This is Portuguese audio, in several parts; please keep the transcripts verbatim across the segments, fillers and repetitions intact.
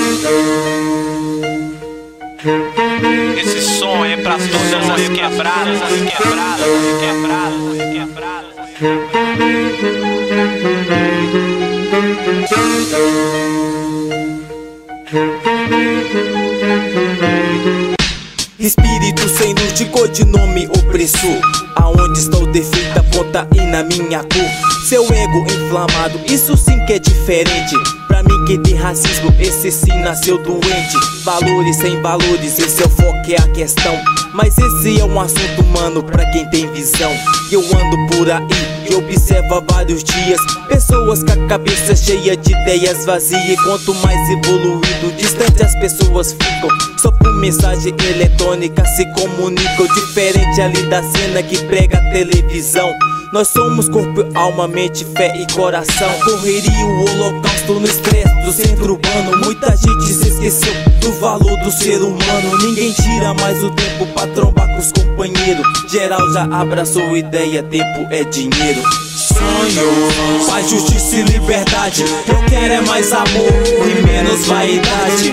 Esse som é pra todas as quebradas, as quebradas, as quebradas, as quebradas. Espírito sem luz de codinome opressor. Aonde está o defeito, aponta aí na minha cor. Seu ego inflamado, isso sim que é diferente. Pra mim que tem racismo, esse sim nasceu doente. Valores sem valores, esse é o foco, é a questão. Mas esse é um assunto humano pra quem tem visão. Eu ando por aí e observo há vários dias pessoas com a cabeça cheia de ideias vazias. E quanto mais evoluído, distante as pessoas ficam. Só por mensagem eletrônica se comunicam. Diferente ali da cena que prega a televisão. Nós somos corpo, alma, mente, fé e coração. Correria, o holocausto no estresse do centro urbano. Muita gente se esqueceu do valor do ser humano. Ninguém tira mais o tempo pra trombar com os companheiros. Geral já abraçou ideia, tempo é dinheiro. Sonho, paz, justiça e liberdade. Eu quero é mais amor e menos vaidade.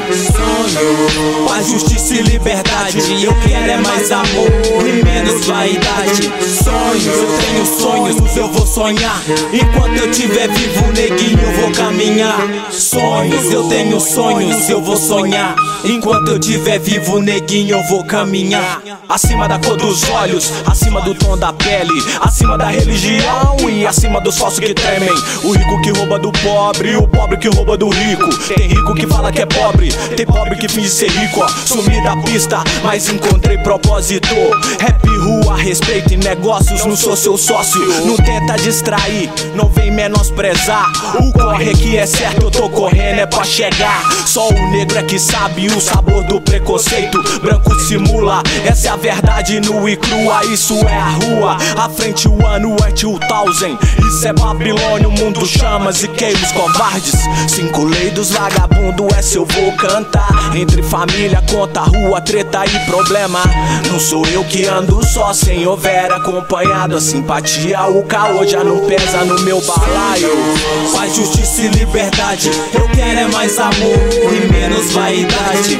Sonho, paz, justiça e liberdade. Eu quero é mais amor e menos vaidade. Sonhos, eu tenho sonhos, eu vou sonhar. Enquanto eu tiver vivo, neguinho, eu vou caminhar. Sonhos, eu tenho sonhos, eu vou sonhar. Enquanto eu tiver vivo, neguinho, eu vou caminhar. Acima da cor dos olhos, acima do tom da pele, acima da religião e acima dos falsos que tremem. O rico que rouba do pobre, o pobre que rouba do rico. Tem rico que fala que é pobre, tem pobre que finge ser rico, ó. Sumi da pista, mas encontrei propósito. Rap, rua, respeito e negócios, não sou seu sócio. Não tenta distrair, não vem menosprezar. O corre que é certo, eu tô correndo é pra chegar. Só o negro é que sabe o sabor do preconceito. Branco simula, essa é a verdade nua e crua. Isso é a rua, à frente o ano é two thousand. Isso é Babilônia, o mundo chamas e queima os covardes. Cinco leis dos vagabundo, essa eu vou cantar. Entre família, conta, rua, treta e problema. Não sou eu que ando só, sem houver acompanhado. A simpatia, o caô já não pesa no meu balaio. Paz, justiça e liberdade. Eu quero é mais amor e menos vaidade.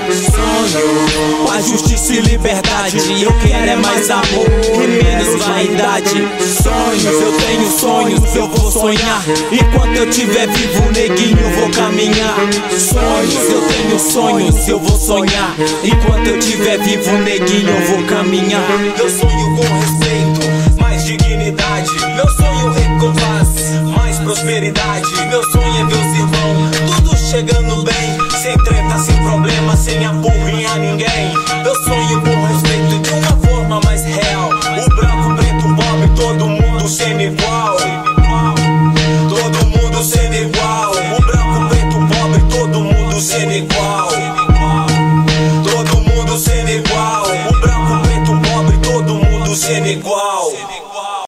Sonho, paz, justiça e liberdade. Eu quero é mais amor e menos vaidade. Sonhos, eu tenho sonhos, eu vou sonhar. Enquanto eu tiver vivo, neguinho, eu vou caminhar. Sonhos, eu tenho sonhos, eu vou sonhar. Enquanto eu tiver vivo, neguinho, eu vou caminhar. Eu sonho com respeito, mais dignidade. Meu sonho é com paz, mais prosperidade. Meu sonho é ver os irmãos, tudo chegando bem. Sem treta, sem problema, sem apurrinhar ninguém. Eu sonho com respeito de uma forma mais real. O branco, preto, pobre, todo mundo sendo igual. Todo mundo sendo igual.